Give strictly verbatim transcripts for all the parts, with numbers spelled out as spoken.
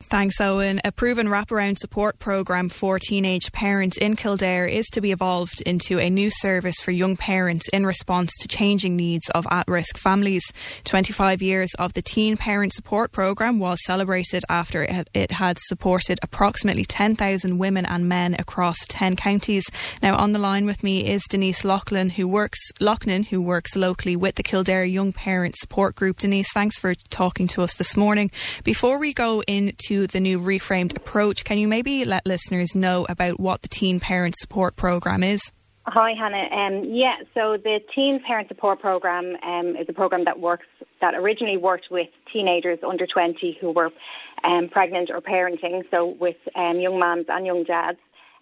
Thanks, Owen. A proven wraparound support programme for teenage parents in Kildare is to be evolved into a new service for young parents in response to changing needs of at-risk families. twenty-five years of the Teen Parent Support Programme was celebrated after it had, it had supported approximately ten thousand women and men across ten counties. Now, on the line with me is Denise Loughlin, who works Loughlin, who works locally with the Kildare Young Parent Support Group. Denise, thanks for talking to us this morning. Before we go into the new reframed approach, can you maybe let listeners know about what the Teen Parent Support Programme is? Hi, Hannah. Um, yeah, so the Teen Parent Support Programme um, is a programme that works that originally worked with teenagers under twenty who were um, pregnant or parenting, so with um, young mums and young dads.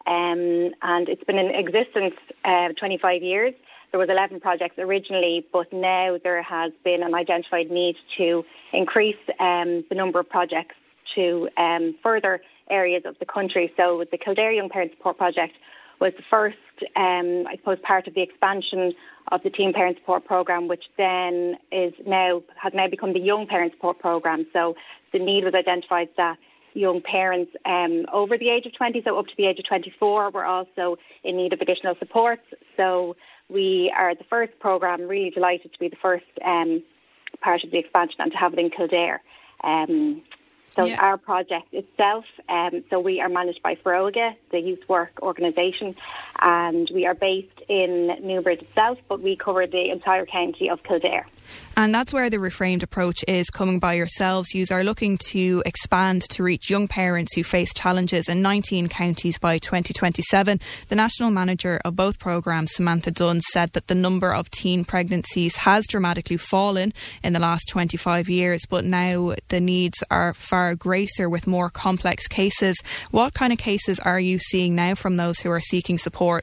Um, and it's been in existence uh, twenty-five years. There was eleven projects originally, but now there has been an identified need to increase um, the number of projects to um, further areas of the country. So the Kildare Young Parent Support Project was the first, um, I suppose, part of the expansion of the Teen Parent Support Programme, which then is now has now become the Young Parent Support Programme. So the need was identified that young parents um, over the age of twenty, so up to the age of twenty-four, were also in need of additional support. So we are the first programme, really delighted to be the first um, part of the expansion and to have it in Kildare. Um, So yeah. Our project itself, um, so we are managed by Foróige, the youth work organisation, and we are based in Newbridge itself, but we cover the entire county of Kildare. And that's where the reframed approach is coming by yourselves. You are looking to expand to reach young parents who face challenges in nineteen counties by twenty twenty-seven. The national manager of both programmes, Samantha Dunn, said that the number of teen pregnancies has dramatically fallen in the last twenty-five years, but now the needs are far greater with more complex cases. What kind of cases are you seeing now from those who are seeking support?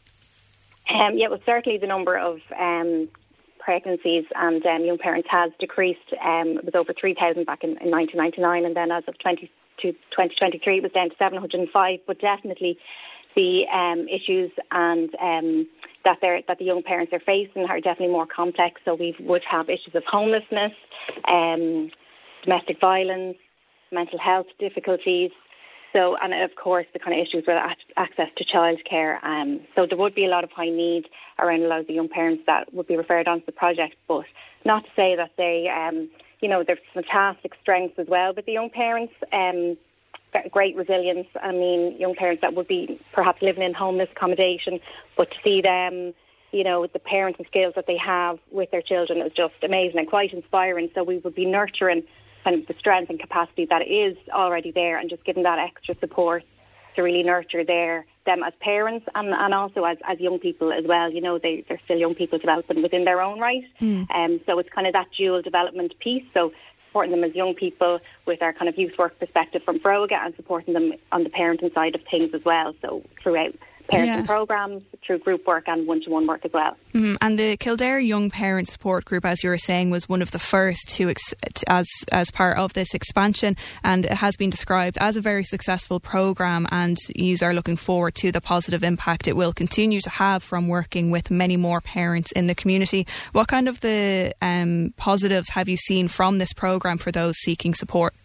Um, yeah, well, certainly the number of um, pregnancies and um, young parents has decreased. Um, it was over three thousand back in, in nineteen ninety-nine, and then as of twenty twenty-three it was down to seven hundred five. But definitely the um, issues and um, that they're, that the young parents are facing are definitely more complex. So we would have issues of homelessness, um, domestic violence, mental health difficulties. So, and of course, the kind of issues with access to childcare. Um, so there would be a lot of high need around a lot of the young parents that would be referred onto the project, but not to say that they, um, you know, there's fantastic strengths as well. But the young parents, um, great resilience. I mean, young parents that would be perhaps living in homeless accommodation, but to see them, you know, the parenting skills that they have with their children is just amazing and quite inspiring. So we would be nurturing kind of the strength and capacity that is already there, and just giving that extra support to really nurture their them as parents and, and also as, as young people as well. You know, they, they're still young people developing within their own right. Mm. Um, so it's kind of that dual development piece. So supporting them as young people with our kind of youth work perspective from Foróige, and supporting them on the parenting side of things as well. So throughout parenting yeah. programmes, through group work and one-to-one work as well. Mm-hmm. And the Kildare Young Parent Support Group, as you were saying, was one of the first to, ex- to as as part of this expansion, and it has been described as a very successful programme, and you are looking forward to the positive impact it will continue to have from working with many more parents in the community. What kind of the um, positives have you seen from this programme for those seeking support?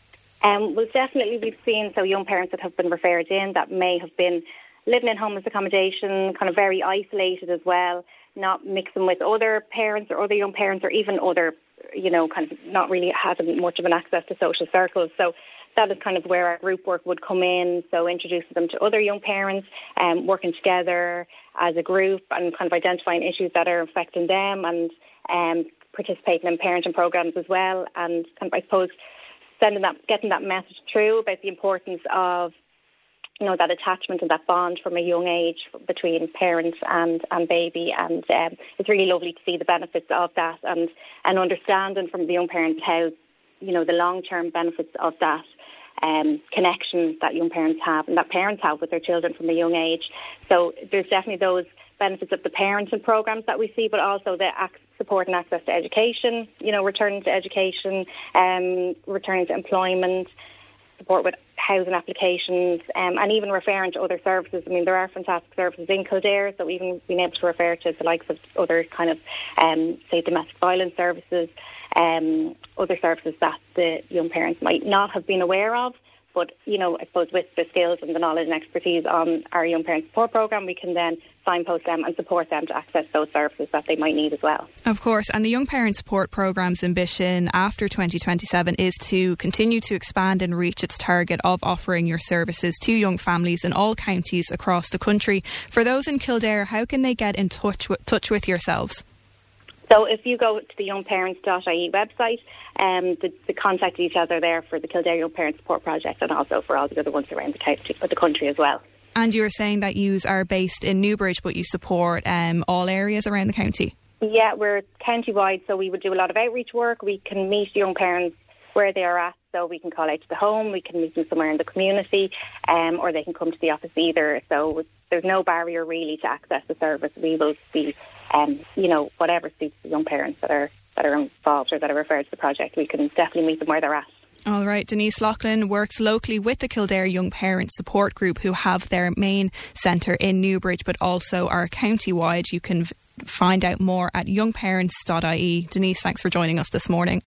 Um, well, definitely we've seen so young parents that have been referred in that may have been living in homeless accommodation, kind of very isolated as well, not mixing with other parents or other young parents, or even other, you know, kind of not really having much of an access to social circles. So that is kind of where our group work would come in. So introducing them to other young parents, um, working together as a group and kind of identifying issues that are affecting them, and um, participating in parenting programs as well. And kind of, I suppose, sending that, getting that message through about the importance of, you know, that attachment and that bond from a young age between parents and, and baby. And um, it's really lovely to see the benefits of that, and, and understanding from the young parents how, you know, the long-term benefits of that um, connection that young parents have and that parents have with their children from a young age. So there's definitely those benefits of the parenting programs that we see, but also the ac- support and access to education, you know, returning to education, um, returning to employment, support with housing applications, um, and even referring to other services. I mean, there are fantastic services in Kildare, so even being able to refer to the likes of other kind of, um, say, domestic violence services, um, other services that the young parents might not have been aware of. But, you know, I suppose with the skills and the knowledge and expertise on our Young Parents Support Programme, we can then signpost them and support them to access those services that they might need as well. Of course, and the Young Parents Support Programme's ambition after twenty twenty-seven is to continue to expand and reach its target of offering your services to young families in all counties across the country. For those in Kildare, how can they get in touch with, touch with yourselves? So if you go to the young parents dot I E website, um, the, the contact details are there for the Kildare Young Parents Support Project and also for all the other ones around the, county, the country as well. And you were saying that you are based in Newbridge, but you support um, all areas around the county? Yeah, we're county-wide, so we would do a lot of outreach work. We can meet young parents where they are at, so we can call out to the home, we can meet them somewhere in the community, um, or they can come to the office either. So there's no barrier really to access the service. We will be, um, you know, whatever suits the young parents that are that are involved or that are referred to the project, we can definitely meet them where they're at. All right, Denise Loughlin works locally with the Kildare Young Parents Support Group, who have their main centre in Newbridge, but also are county-wide. You can v- find out more at young parents dot I E. Denise, thanks for joining us this morning.